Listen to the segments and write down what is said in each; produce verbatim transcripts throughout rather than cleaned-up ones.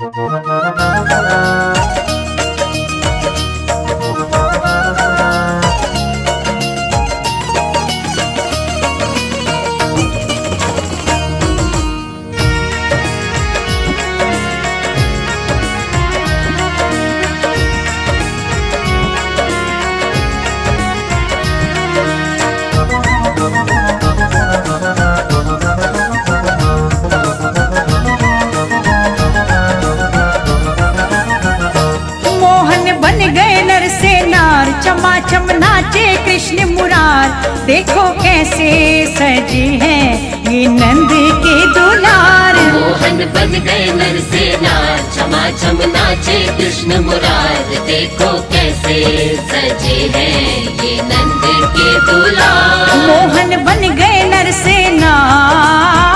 चमाचम नाचे कृष्ण मुरार, देखो कैसे सजे हैं ये नंद के दुलार। मोहन बन गए नर से नार, चमाचम नाचे कृष्ण मुरार, देखो कैसे सजे हैं ये नंद के दुलार। मोहन बन गए नर से नार,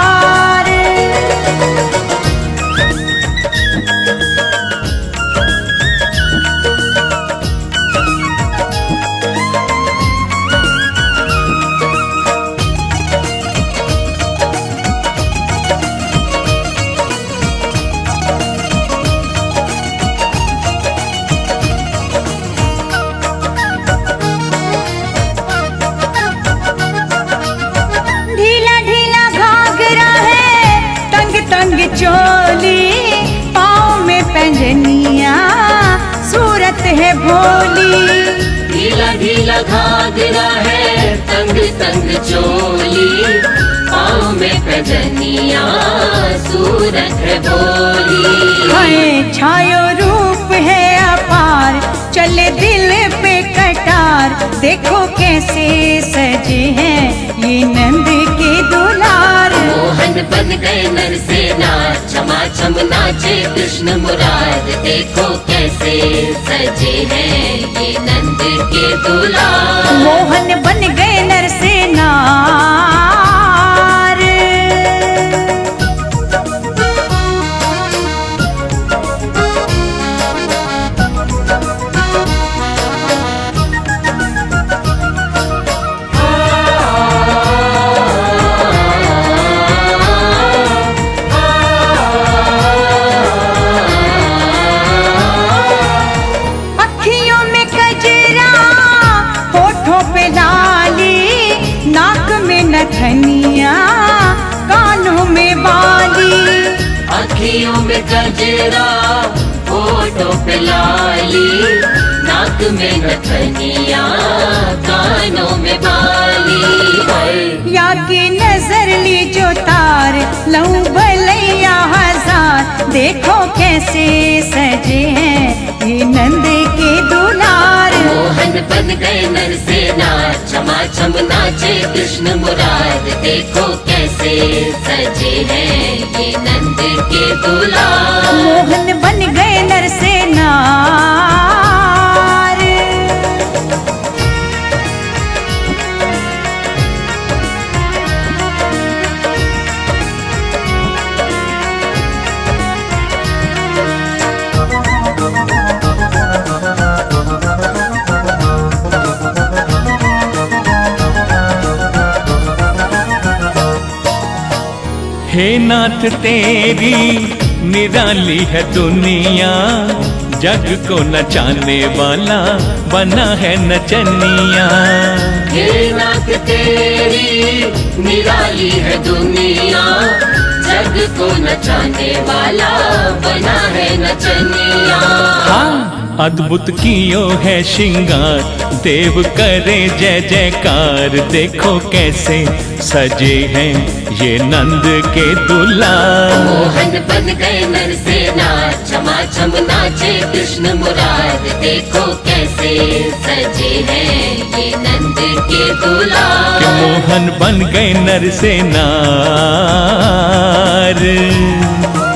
चोली पाँव में पैंजनिया, सूरत है भोली। ढीला ढीला घाघरा है, तंग तंग चोली, पाँव में पैंजनिया, सूरत है भोली। है छायो रूप है अपार, चले दिल पे कटार, देखो कैसे सजे हैं ये नंद के दुलार। मोहन बन गए नर से नार, चमाचम नाचे कृष्ण मुरार, देखो कैसे सजे हैं ये नंद के दुलार। मोहन बन गए नर से नार, नथनिया, कानों में बाली। अखियों में गजरा, होठों पे लाली, नाक में नथनिया, कानों में बाली। या की नजर ली जो तार, लहू भलैया हजार, देखो कैसे सजे हैं ये नंद के दुलार। मोहन बन गए नर से नार, चमाचम नाचे कृष्ण मुरार, देखो कैसे सजे हैं ये नंद के दुलार। मोहन बन गए नर से नार, हे नाथ तेरी निराली है दुनिया, जग को नचाने वाला बना है नचनिया। हे नाथ तेरी निराली है दुनिया, जग को नचाने वाला बना है नचनिया। हाँ अद्भुत कियो है श्रृंगार, देव करे जय जयकार, देखो कैसे सजे हैं ये नंद के दुलार। मोहन बन गए नर से नार, चमाचम नाचे कृष्ण मुरार, देखो कैसे सजे हैं ये नंद के दुलार। कि मोहन बन गए नर से नार।